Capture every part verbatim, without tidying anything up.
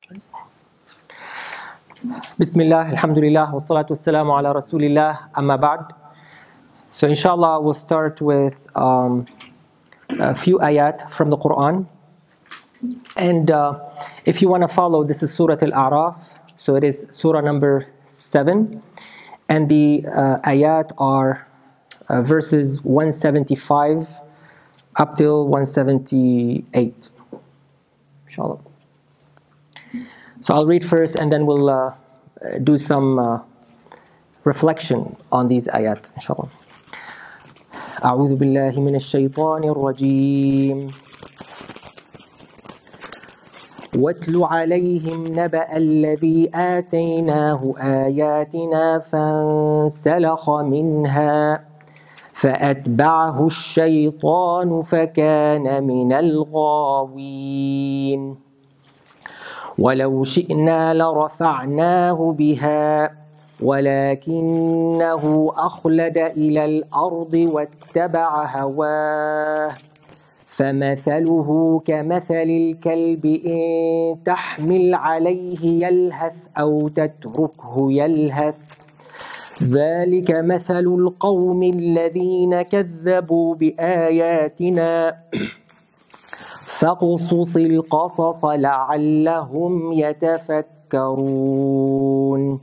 Bismillah, alhamdulillah, wa salatu wassalamu ala rasulillah, amma ba'd. So inshallah we'll start with um, a few ayat from the Quran. And uh, if you want to follow, this is Surah Al-A'raf. So it is Surah number seven. And the uh, ayat are uh, verses one seventy-five up till one seventy-eight. Inshallah. So I'll read first and then we'll uh, do some uh, reflection on these ayat, inshallah. أعوذ بالله من الشيطان الرجيم واتل عليهم نبأ الذي آتيناه آياتنا فانسلخ منها فأتبعه الشيطان فكان من الغاوين ولو شئنا لرفعناه بها ولكنه أخلد إلى الأرض واتبع هواه فمثله كمثل الكلب إن تحمل عليه يلهث أو تتركه يلهث ذلك مثل القوم الذين كذبوا بآياتنا فاقصص القصص لعلهم يتفكرون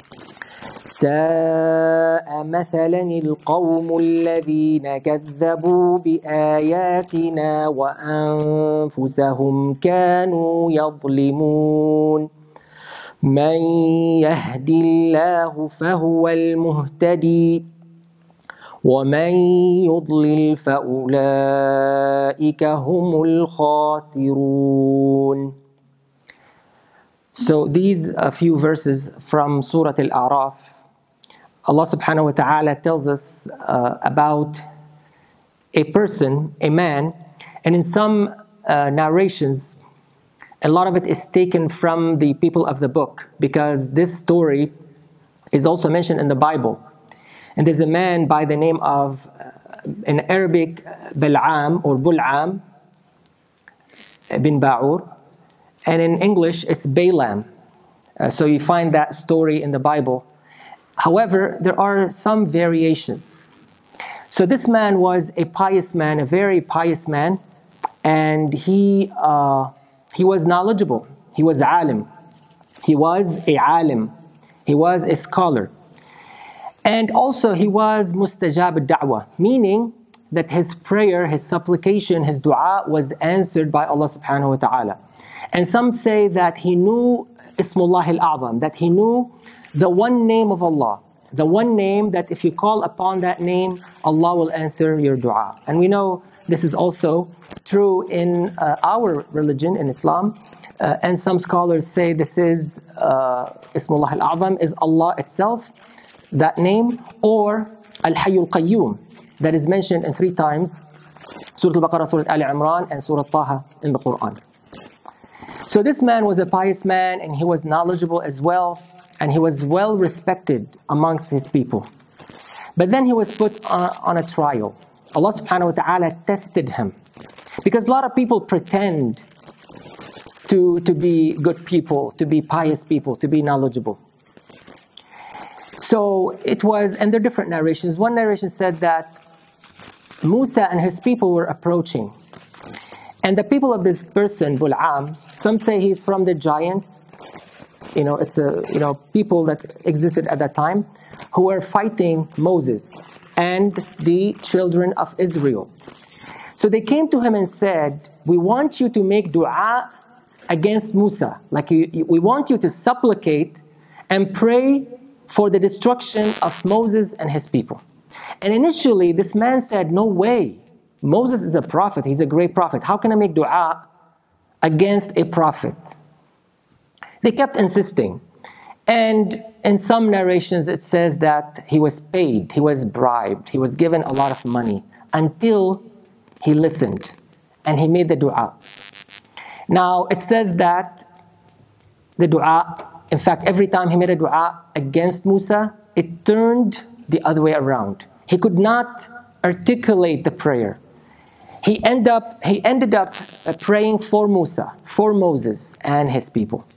ساء مثلا القوم الذين كذبوا بآياتنا وأنفسهم كانوا يظلمون من يهد الله فهو المهتدي ومن يضلل فأولئك هم الخاسرون. So these a few verses from Surah Al-A'raf, Allah subhanahu wa ta'ala tells us uh, about a person, a man, and in some uh, narrations, a lot of it is taken from the people of the book because this story is also mentioned in the Bible. And there's a man by the name of, uh, in Arabic, Bal'am or Bul'am bin Ba'ur. And in English, it's Balaam. Uh, so you find that story in the Bible. However, there are some variations. So this man was a pious man, a very pious man. And he, uh, he was knowledgeable. He was alim. He was a alim. He was a scholar. And also he was mustajab al-da'wah, meaning that his prayer, his supplication, his dua was answered by Allah subhanahu wa ta'ala. And some say that he knew Ismullah al-A'zam, that he knew the one name of Allah, the one name that if you call upon that name, Allah will answer your dua. And we know this is also true in uh, our religion, in Islam. Uh, and some scholars say this is uh, Ismullah al-A'zam is Allah itself, that name, or Al-Hayyul Qayyum, that is mentioned in three times, Surah Al-Baqarah, Surah Ali Imran, and Surah Taha in the Quran. So this man was a pious man, and he was knowledgeable as well, and he was well respected amongst his people. But then he was put on, on a trial. Allah subhanahu wa ta'ala tested him. Because a lot of people pretend to, to be good people, to be pious people, to be knowledgeable. So it was, and there are different narrations. One narration said that Musa and his people were approaching. And the people of this person, Bul'am, some say he's from the giants. You know, it's a, you know, people that existed at that time who were fighting Moses and the children of Israel. So they came to him and said, we want you to make dua against Musa. Like you, you, we want you to supplicate and pray for the destruction of Moses and his people. And initially, this man said, no way. Moses is a prophet. He's a great prophet. How can I make dua against a prophet? They kept insisting. And in some narrations, it says that he was paid, he was bribed, he was given a lot of money until he listened and he made the dua. Now, it says that the dua, in fact, every time he made a dua against Musa, it turned the other way around. He could not articulate the prayer. He, end up, he ended up praying for Musa, for Moses and his people.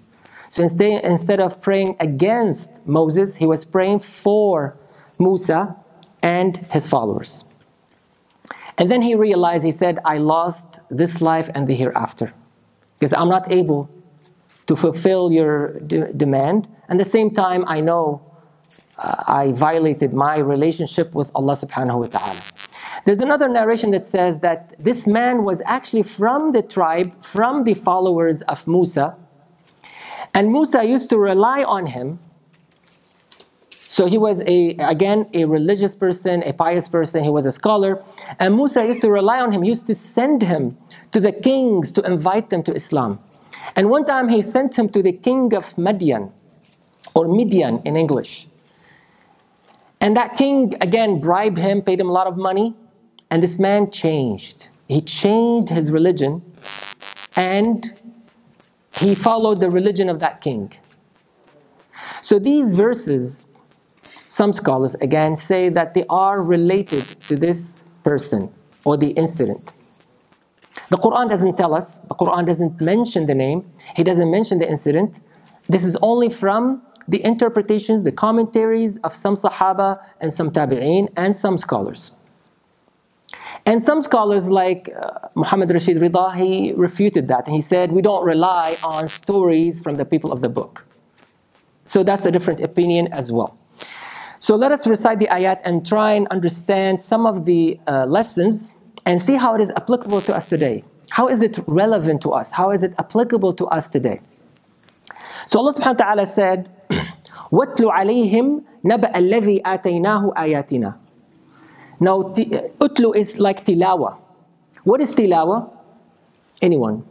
So instead, instead of praying against Moses, he was praying for Musa and his followers. And then he realized, he said, I lost this life and the hereafter, because I'm not able to fulfill your de- demand. And at the same time, I know uh, I violated my relationship with Allah subhanahu wa ta'ala. There's another narration that says that this man was actually from the tribe, from the followers of Musa. And Musa used to rely on him. So he was, a again, a religious person, a pious person. He was a scholar. And Musa used to rely on him. He used to send him to the kings to invite them to Islam. And one time he sent him to the king of Midian, or Midian in English. And that king, again, bribed him, paid him a lot of money. And this man changed. He changed his religion. And he followed the religion of that king. So these verses, some scholars again say that they are related to this person or the incident. The Quran doesn't tell us, the Quran doesn't mention the name, he doesn't mention the incident. This is only from the interpretations, the commentaries of some Sahaba and some Tabi'een and some scholars. And some scholars like uh, Muhammad Rashid Rida, he refuted that. And he said, we don't rely on stories from the people of the book. So that's a different opinion as well. So let us recite the ayat and try and understand some of the uh, lessons and see how it is applicable to us today. How is it relevant to us? How is it applicable to us today? So Allah subhanahu wa ta'ala said, وَاتْلُ عَلَيْهِمْ نَبَأَ الَّذِي آتَيْنَاهُ آيَاتِنَا. Now, utlu is like tilawa. What is tilawa? Anyone?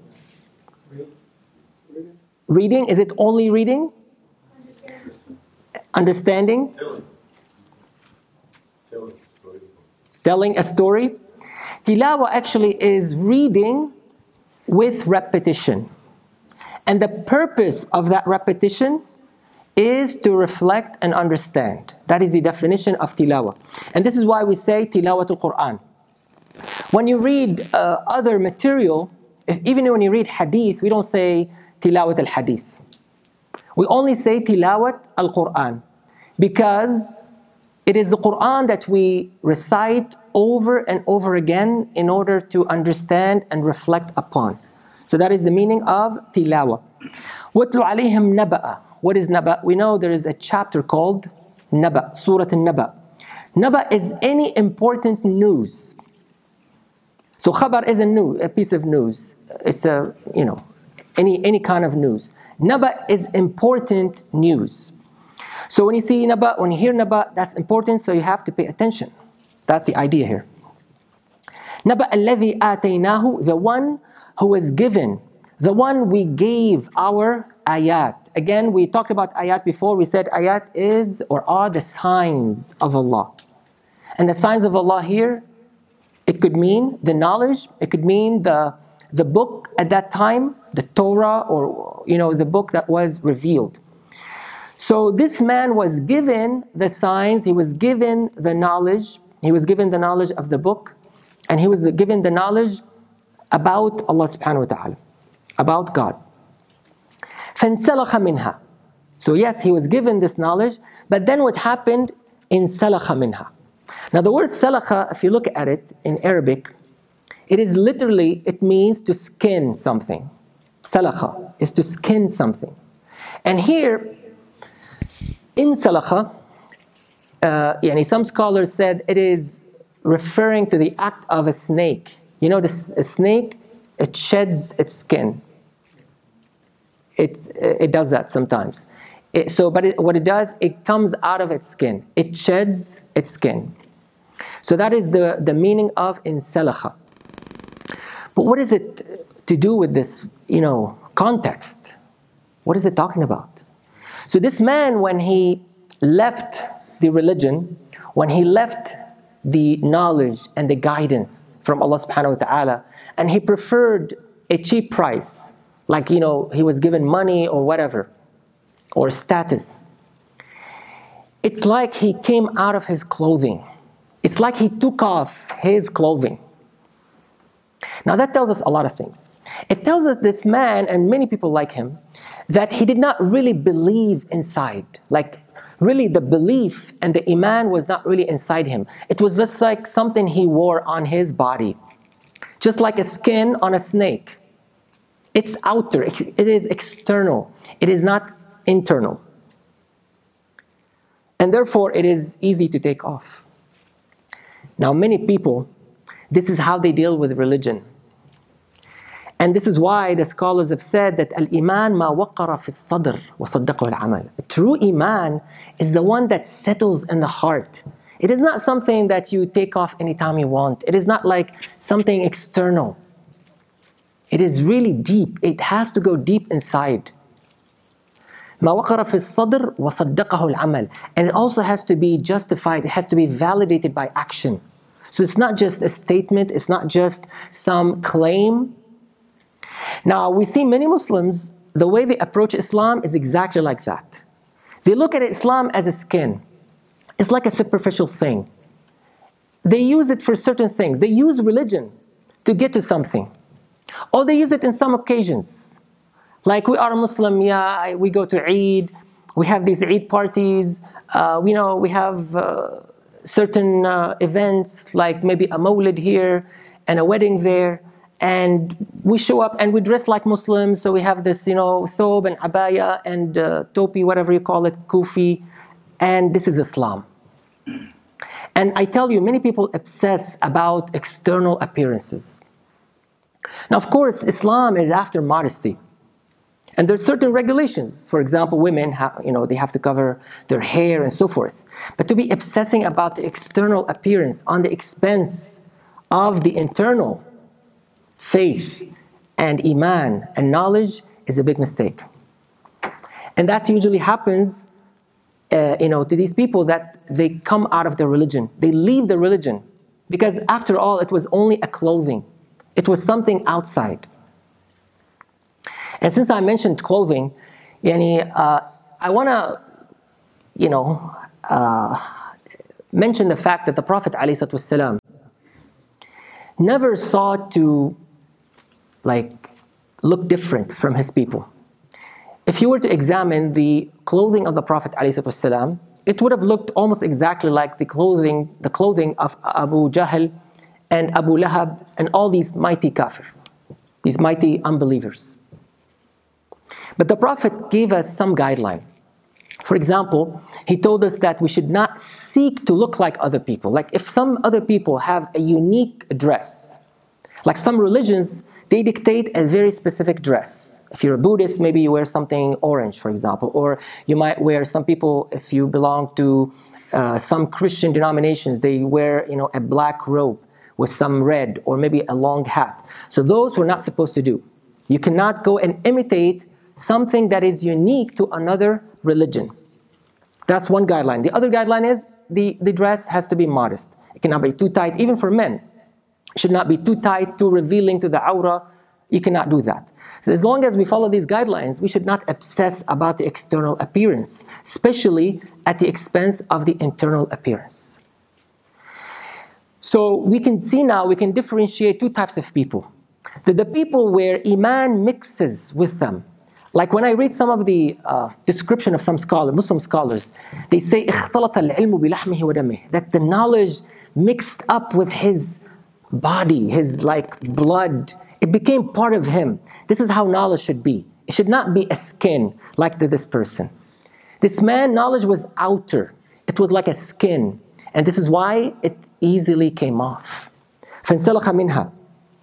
Reading. Is it only reading? Understanding? Telling a story. Tilawa actually is reading with repetition. And the purpose of that repetition is to reflect and understand. That is the definition of tilawa. And this is why we say tilawatul Quran. When you read uh, other material, if, even when you read hadith, we don't say tilawat al-hadith. We only say tilawat al-Quran, because it is the Quran that we recite over and over again in order to understand and reflect upon. So that is the meaning of tilawa. وَاتْلُ عَلَيْهِمْ نَبَأَ. What is Naba? We know there is a chapter called Naba, Surah An-Naba. Naba is any important news. So khabar is a news, a piece of news. It's a, you know, any, any kind of news. Naba is important news. So when you see Naba, when you hear Naba, that's important, so you have to pay attention. That's the idea here. Naba alladhi ataynahu, the one who was given, the one we gave our ayat. Again, we talked about ayat before. We said ayat is or are the signs of Allah. And the signs of Allah here, it could mean the knowledge, it could mean the, the book at that time, the Torah, or you know, the book that was revealed. So this man was given the signs, he was given the knowledge, he was given the knowledge of the book, and he was given the knowledge about Allah subhanahu wa ta'ala, about God. فَانْسَلَخَ مِنْهَا. So yes, he was given this knowledge, but then what happened? in سَلَخَ مِنْهَا. Now the word salakha, if you look at it in Arabic, it is literally, it means to skin something. Salakha is to skin something. And here, in salakha, uh, yani some scholars said it is referring to the act of a snake. You know, this, a snake, it sheds its skin. It, it does that sometimes. It, so, but it, what it does, it comes out of its skin. It sheds its skin. So that is the, the meaning of in salakha. But what is it to do with this, you know, context? What is it talking about? So this man, when he left the religion, when he left the knowledge and the guidance from Allah subhanahu wa ta'ala, and he preferred a cheap price, like, you know, he was given money or whatever, or status. It's like he came out of his clothing. It's like he took off his clothing. Now that tells us a lot of things. It tells us this man, and many people like him, that he did not really believe inside. Like, really the belief and the iman was not really inside him. It was just like something he wore on his body. Just like a skin on a snake. It's outer, it is external. It is not internal. And therefore, it is easy to take off. Now, many people, this is how they deal with religion. And this is why the scholars have said that al-iman ma waqara fi as-sadr wa saddaqahu al-amal. True iman is the one that settles in the heart. It is not something that you take off anytime you want. It is not like something external. It is really deep. It has to go deep inside. ما وقر في الصدر وصدقه العمل. And it also has to be justified. It has to be validated by action. So it's not just a statement. It's not just some claim. Now, we see many Muslims, the way they approach Islam is exactly like that. They look at Islam as a skin. It's like a superficial thing. They use it for certain things. They use religion to get to something. Or they use it in some occasions. Like we are Muslim, yeah, we go to Eid, we have these Eid parties, uh, you know, we have uh, certain uh, events like maybe a Mawlid here and a wedding there. And we show up and we dress like Muslims, so we have this, you know, thobe and abaya and uh, topi, whatever you call it, kufi, and this is Islam. And I tell you, many people obsess about external appearances. Now, of course, Islam is after modesty. And there's certain regulations. For example, women, have, you know, they have to cover their hair and so forth. But to be obsessing about the external appearance on the expense of the internal faith and iman and knowledge is a big mistake. And that usually happens, uh, you know, to these people that they come out of their religion. They leave the religion because after all, it was only a clothing. It was something outside. And since I mentioned clothing, yani, uh, I want to, you know, uh, mention the fact that the Prophet ﷺ never sought to like look different from his people. If you were to examine the clothing of the Prophet ﷺ, it would have looked almost exactly like the clothing, the clothing of Abu Jahl and Abu Lahab and all these mighty kafir, these mighty unbelievers. But the Prophet gave us some guideline. For example, he told us that we should not seek to look like other people. Like if some other people have a unique dress, like some religions, they dictate a very specific dress. If you're a Buddhist, maybe you wear something orange, for example. Or you might wear, some people, if you belong to uh, some Christian denominations, they wear, you know, a black robe with some red or maybe a long hat. So those we're not supposed to do. You cannot go and imitate something that is unique to another religion. That's one guideline. The other guideline is the, the dress has to be modest. It cannot be too tight, even for men. It should not be too tight, too revealing to the aura. You cannot do that. So as long as we follow these guidelines, we should not obsess about the external appearance, especially at the expense of the internal appearance. So we can see now, we can differentiate two types of people. The, the people where iman mixes with them. Like when I read some of the uh, description of some scholars, Muslim scholars, they say اختلط العلم بلحمه ودمه, that the knowledge mixed up with his body, his like blood, it became part of him. This is how knowledge should be. It should not be a skin like to this person. This man, knowledge was outer. It was like a skin. And this is why it easily came off. فانسلخ منها.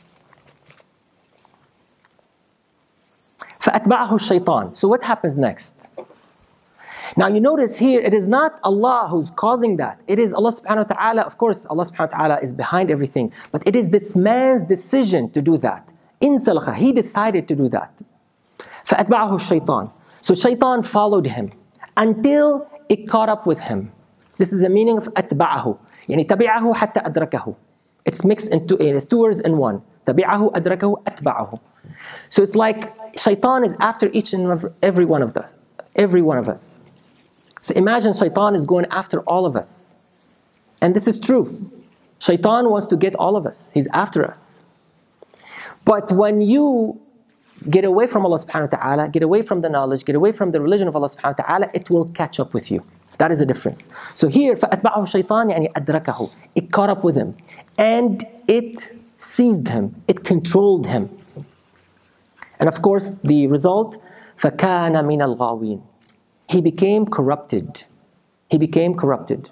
فأتبعه الشيطان. So what happens next? Now you notice here, it is not Allah who's causing that. It is Allah subhanahu wa ta'ala. Of course, Allah subhanahu wa ta'ala is behind everything. But it is this man's decision to do that. انسلخ. He decided to do that. فأتبعه الشيطان. So shaitan followed him until it caught up with him. This is the meaning of أتبعه. يعني تبعه حتى أدركه. It's mixed into, it's two words in one. تبعه أدركه أتبعه. So it's like shaitan is after each and every one of us. Every one of us. So imagine shaitan is going after all of us. And this is true. Shaitan wants to get all of us. He's after us. But when you get away from Allah subhanahu wa ta'ala, get away from the knowledge, get away from the religion of Allah subhanahu wa ta'ala, it will catch up with you. That is the difference. So here, فَأَتْبَعَهُ الشَّيْطَانِ يعني أَدْرَكَهُ. It caught up with him. And it seized him. It controlled him. And of course, the result, فَكَانَ مِنَ الْغَاوِينَ. He became corrupted. He became corrupted.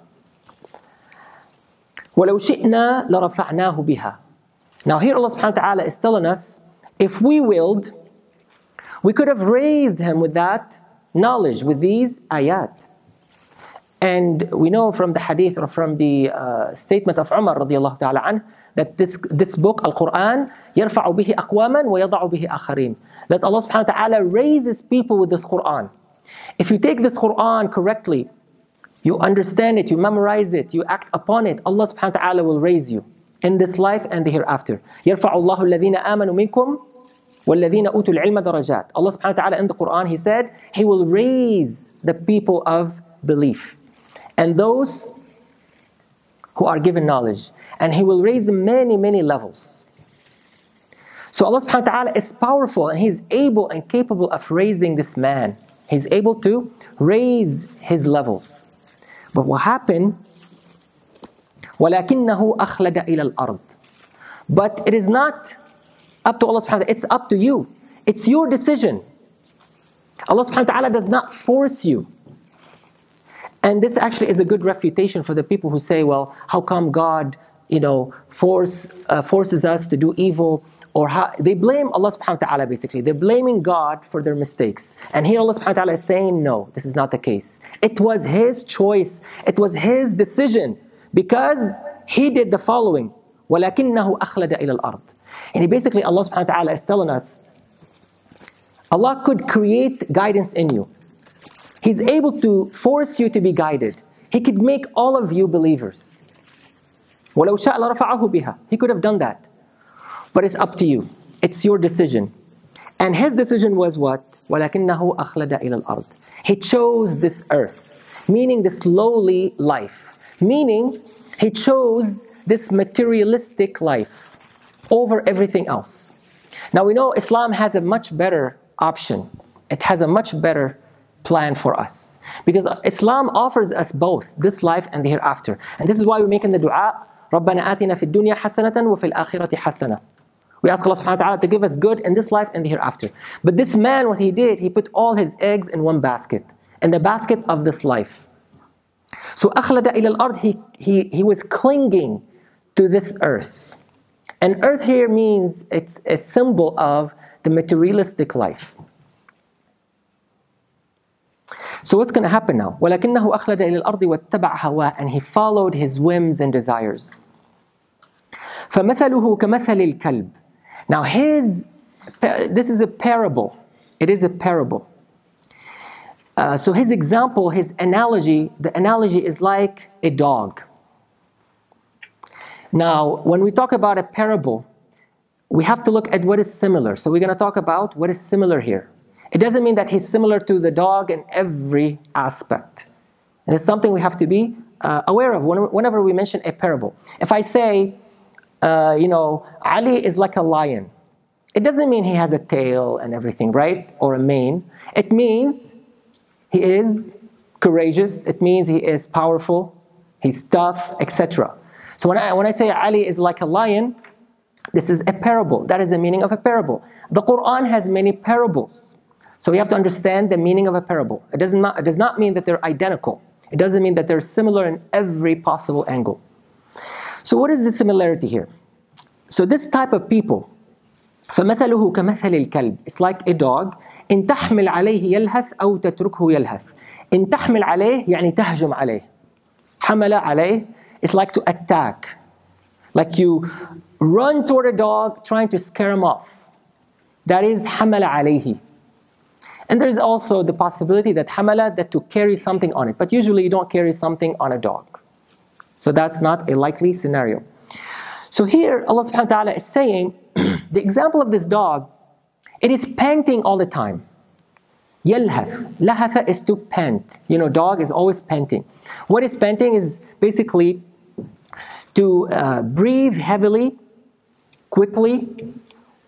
وَلَوْ شِئْنَا لَرَفَعْنَاهُ بِهَا. Now here Allah subhanahu wa ta'ala is telling us, if we willed, we could have raised him with that knowledge, with these ayat. And we know from the hadith or from the uh, statement of Umar radiallahu ta'ala anh, that this, this book, Al-Quran, يَرْفَعُ بِهِ أَقْوَامًا وَيَضَعُ بِهِ آخَرِينَ. That Allah subhanahu wa ta'ala raises people with this Quran. If you take this Quran correctly, you understand it, you memorize it, you act upon it, Allah subhanahu wa ta'ala will raise you in this life and the hereafter. يَرْفَعُ اللَّهُ الَّذِينَ آمَنُوا مِنْكُمْ وَالَّذِينَ أُوتُوا الْعِلْمَ دَرَجَاتٍ. Allah subhanahu wa ta'ala in the Quran, He said, He will raise the people of belief and those who are given knowledge. And He will raise many, many levels. So Allah subhanahu wa ta'ala is powerful and He's able and capable of raising this man. He's able to raise his levels. But what happened? وَلَكِنَّهُ أَخْلَدَ إِلَى الْأَرْضِ. But it is not up to Allah subhanahu wa ta'ala, it's up to you. It's your decision. Allah subhanahu wa ta'ala does not force you. And this actually is a good refutation for the people who say, well, how come God, you know, force uh, forces us to do evil? Or how, they blame Allah subhanahu wa ta'ala basically. They're blaming God for their mistakes. And here Allah subhanahu wa ta'ala is saying, no, this is not the case. It was His choice. It was His decision. Because He did the following. وَلَكِنَّهُ أَخْلَدَ إِلَى الْأَرْضِ. And he basically, Allah subhanahu wa ta'ala is telling us, Allah could create guidance in you. He's able to force you to be guided. He could make all of you believers. وَلَوْ شَاءَ لَرَفَعَهُ بِهَا. He could have done that. But it's up to you. It's your decision. And His decision was what? وَلَكِنَّهُ أَخْلَدَ إِلَى الْأَرْضِ. He chose this earth, meaning this lowly life. Meaning, He chose this materialistic life over everything else. Now we know Islam has a much better option. It has a much better plan for us. Because Islam offers us both, this life and the hereafter. And this is why we're making the dua, رَبَّنَا آتِنَا فِي الدُّنْيَا حَسَنَةً وَفِي الْآخِرَةِ حَسَنَةً. We ask Allah subhanahu wa ta'ala to give us good in this life and the hereafter. But this man, what he did, he put all his eggs in one basket, in the basket of this life. So أَخْلَدَ إِلَى الْأَرْضِ, he, he, he was clinging to this earth. And earth here means it's a symbol of the materialistic life. So what's going to happen now? وَلَكِنَّهُ أَخْلَدَ إِلَى الْأَرْضِ وَاتَّبَعَ هَوَاهُ. And he followed his whims and desires. فَمَثَلُهُ كَمَثَلِ الْكَلْبِ. Now his, this is a parable. It is a parable. Uh, so his example, his analogy, the analogy is like a dog. Now, when we talk about a parable, we have to look at what is similar. So we're going to talk about what is similar here. It doesn't mean that he's similar to the dog in every aspect. And it's something we have to be uh, aware of whenever we mention a parable. If I say, uh, you know, Ali is like a lion, it doesn't mean he has a tail and everything, right? Or a mane. It means he is courageous. It means he is powerful. He's tough, et cetera. So when I, when I say Ali is like a lion, this is a parable. That is the meaning of a parable. The Quran has many parables. So we have to understand the meaning of a parable. It, doesn't, it does not mean that they're identical. It doesn't mean that they're similar in every possible angle. So what is the similarity here? So this type of people, فَمَثَلُهُ كَمَثَلِ الْكَلْبِ. It's like a dog. إِن تَحْمِلْ عَلَيْهِ يَلْهَثْ أَوْ تَتْرُكْهُ يَلْهَثْ. إِن تَحْمِلْ عَلَيْهِ يعني تهجم عليه. حَمَلَ عليه. It's like to attack. Like you run toward a dog trying to scare him off. That is حَمَلَ عَلَيْهِ. And there's also the possibility that hamala, that to carry something on it. But usually you don't carry something on a dog. So that's not a likely scenario. So here Allah subhanahu wa ta'ala is saying, the example of this dog, it is panting all the time. Yalhath. Lahatha is to pant. You know, dog is always panting. What is panting is basically to uh, breathe heavily, quickly,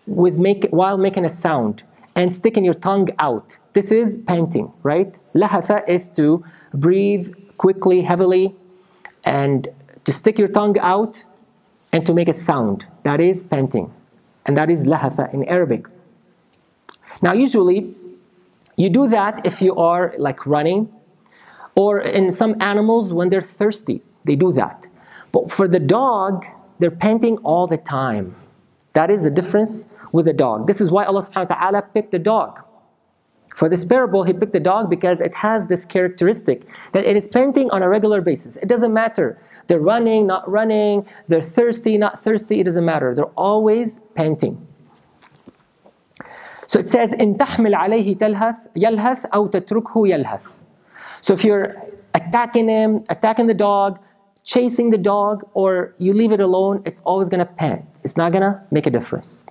with make, while making a sound and sticking your tongue out. This is panting, right? Lahatha is to breathe quickly, heavily, and to stick your tongue out and to make a sound. That is panting. And that is lahatha in Arabic. Now, usually, you do that if you are like running, or in some animals when they're thirsty, they do that. But for the dog, they're panting all the time. That is the difference with the dog. This is why Allah subhanahu wa ta'ala picked the dog. For this parable, He picked the dog because it has this characteristic that it is panting on a regular basis. It doesn't matter. They're running, not running. They're thirsty, not thirsty. It doesn't matter. They're always panting. So it says, إن تحمل عليه تلهث يلهث أو تتركه يلهث. So if you're attacking him, attacking the dog, chasing the dog, or you leave it alone, it's always going to pant. It's not going to make a difference.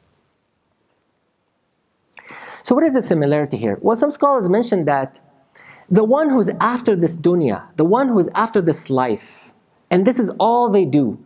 So what is the similarity here? Well, some scholars mention that the one who's after this dunya, the one who is after this life, and this is all they do,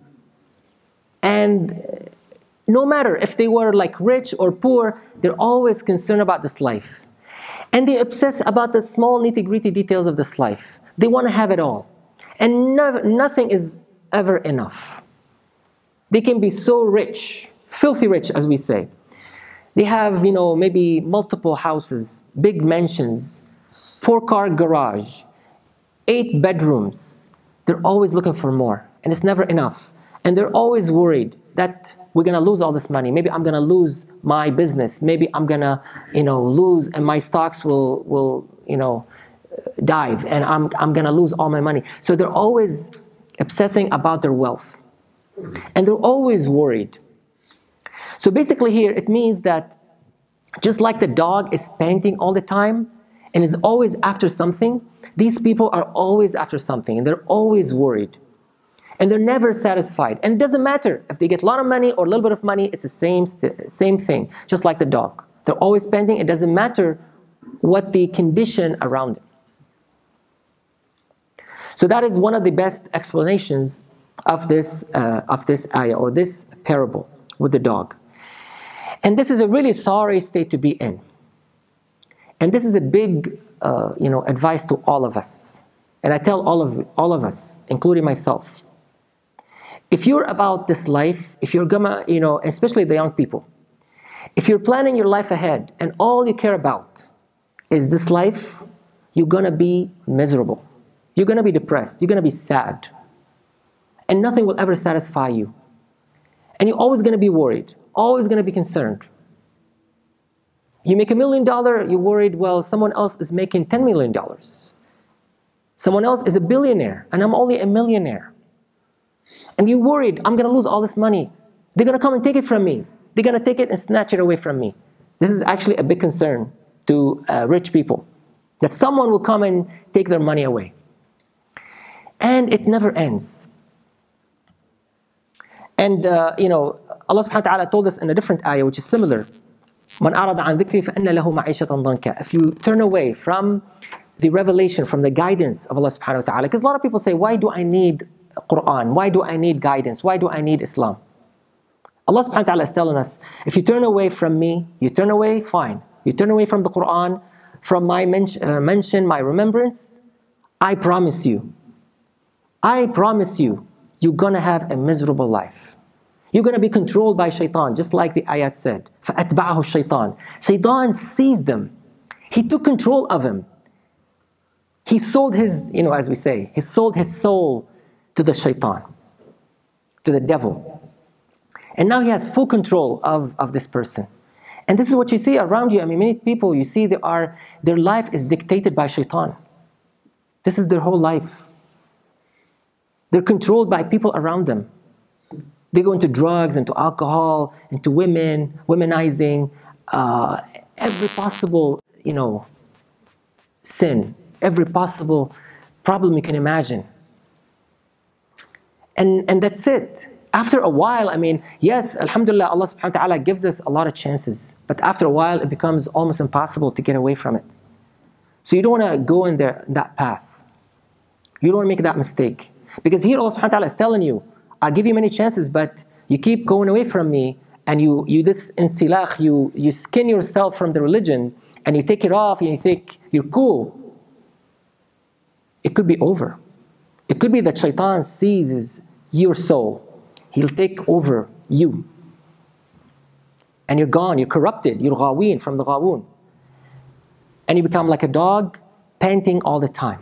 and no matter if they were like rich or poor, they're always concerned about this life. And they obsess about the small nitty-gritty details of this life. They want to have it all. And no, nothing is ever enough. They can be so rich, filthy rich as we say. They have, you know, maybe multiple houses, big mansions, four-car garage, eight bedrooms. They're always looking for more. And it's never enough. And they're always worried that we're going to lose all this money. Maybe I'm going to lose my business. Maybe I'm going to, you know, lose and my stocks will, will you know, dive and I'm, I'm going to lose all my money. So they're always obsessing about their wealth. And they're always worried. So basically here it means that just like the dog is panting all the time and is always after something, these people are always after something and they're always worried. And they're never satisfied. And it doesn't matter if they get a lot of money or a little bit of money, it's the same, same thing, just like the dog. They're always spending, it doesn't matter what the condition around it. So that is one of the best explanations of this, uh, of this ayah or this parable with the dog. And this is a really sorry state to be in. And this is a big uh, you know, advice to all of us. And I tell all of, all of us, including myself, if you're about this life, if you're gonna, you know, especially the young people, if you're planning your life ahead and all you care about is this life, you're gonna be miserable. You're gonna be depressed. You're gonna be sad. And nothing will ever satisfy you. And you're always gonna be worried, always gonna be concerned. You make a million dollars, you're worried, well, someone else is making ten million dollars. Someone else is a billionaire, and I'm only a millionaire. And you're worried, I'm going to lose all this money. They're going to come and take it from me. They're going to take it and snatch it away from me. This is actually a big concern to uh, rich people, that someone will come and take their money away. And it never ends. And, uh, you know, Allah subhanahu wa ta'ala told us in a different ayah, which is similar. مَنْ أَعْرَضَ عَنْ ذِكْرِي فَإِنَّ لَهُ مَعِيشَةً ضَنْكَ. If you turn away from the revelation, from the guidance of Allah subhanahu wa ta'ala, because a lot of people say, why do I need Quran? Why do I need guidance? Why do I need Islam? Allah subhanahu wa ta'ala is telling us, if you turn away from me, you turn away, fine. You turn away from the Quran, from my men- uh, mention, my remembrance, I promise you, I promise you, you're going to have a miserable life. You're going to be controlled by shaitan, just like the ayat said. فَأَتْبَعَهُ الشَّيْطَانِ. Shaitan seized them. He took control of him. He sold his, you know, as we say, he sold his soul to the shaitan, to the devil. And now he has full control of, of this person. And this is what you see around you. I mean, many people, you see, they are, their life is dictated by shaitan. This is their whole life. They're controlled by people around them. They go into drugs, into alcohol, into women, womanizing, uh, every possible, you know, sin, every possible problem you can imagine. And, and that's it. After a while, I mean, yes, alhamdulillah, Allah subhanahu wa ta'ala gives us a lot of chances. But after a while, it becomes almost impossible to get away from it. So you don't want to go in there, that path. You don't want to make that mistake. Because here Allah subhanahu wa ta'ala is telling you, I'll give you many chances, but you keep going away from me, and you, you this insilakh, you, you skin yourself from the religion, and you take it off, and you think you're cool, it could be over. It could be that shaitan seizes your soul. He'll take over you. And you're gone, you're corrupted, you're ghaween from the ghawun. And you become like a dog, panting all the time.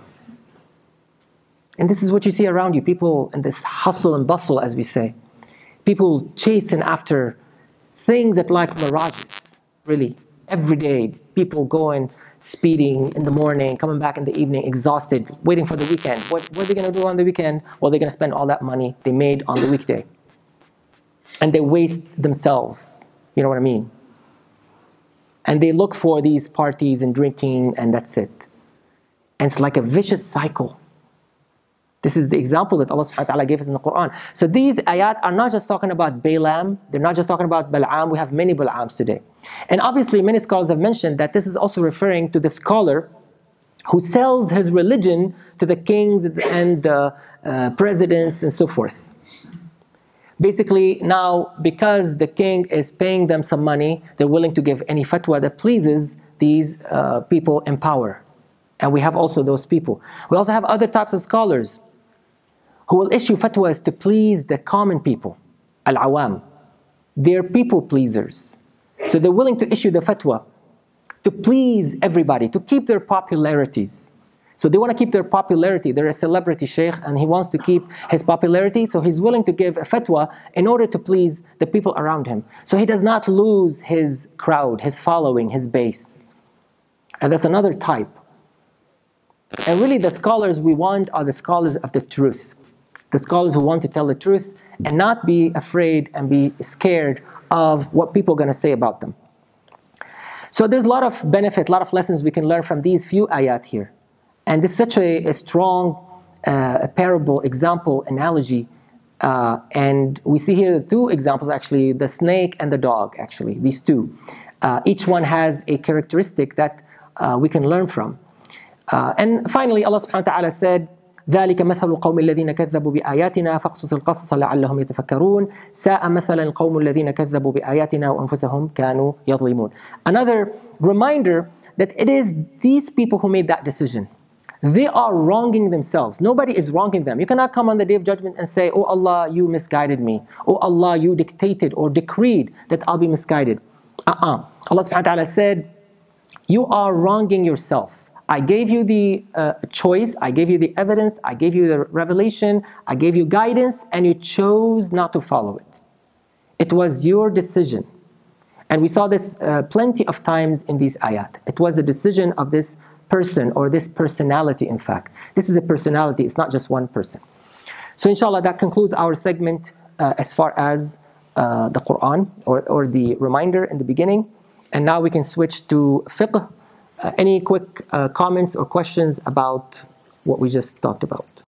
And this is what you see around you, people in this hustle and bustle, as we say. People chasing after things that like mirages, really. Every day, people going, speeding in the morning, coming back in the evening, exhausted, waiting for the weekend. What, what are they going to do on the weekend? Well, they're going to spend all that money they made on the weekday. And they waste themselves, you know what I mean? And they look for these parties and drinking, and that's it. And it's like a vicious cycle. This is the example that Allah subhanahu wa ta'ala gave us in the Quran. So these ayat are not just talking about Balaam, they're not just talking about Bal'am. We have many Bal'ams today. And obviously many scholars have mentioned that this is also referring to the scholar who sells his religion to the kings and uh, uh, presidents and so forth. Basically now, because the king is paying them some money, they're willing to give any fatwa that pleases these uh, people in power. And we have also those people. We also have other types of scholars who will issue fatwas to please the common people, al-awam. They're people pleasers. So they're willing to issue the fatwa to please everybody, to keep their popularities. So they want to keep their popularity. They're a celebrity sheikh and he wants to keep his popularity, so he's willing to give a fatwa in order to please the people around him. So he does not lose his crowd, his following, his base. And that's another type. And really the scholars we want are the scholars of the truth. The scholars who want to tell the truth and not be afraid and be scared of what people are going to say about them. So there's a lot of benefit, a lot of lessons we can learn from these few ayat here. And this is such a, a strong uh, parable, example, analogy. Uh, and we see here the two examples actually, the snake and the dog actually, these two. Uh, each one has a characteristic that uh, we can learn from. Uh, and finally Allah subhanahu wa ta'ala said, ذلك مثل القوم الذين كذبوا بآياتنا فاقصص القصص لعلهم يتفكرون ساء مثلا القوم الذين كذبوا بآياتنا وأنفسهم كانوا يظلمون. Another reminder that it is these people who made that decision. They are wronging themselves. Nobody is wronging them. You cannot come on the Day of Judgment and say, oh Allah, you misguided me. Oh Allah, you dictated or decreed that I'll be misguided. Uh-uh. Allah subhanahu wa ta'ala said, you are wronging yourself. I gave you the uh, choice, I gave you the evidence, I gave you the revelation, I gave you guidance, and you chose not to follow it. It was your decision. And we saw this uh, plenty of times in these ayat. It was the decision of this person or this personality, in fact. This is a personality, it's not just one person. So inshallah, that concludes our segment uh, as far as uh, the Quran or, or the reminder in the beginning. And now we can switch to fiqh. Uh, any quick uh, comments or questions about what we just talked about?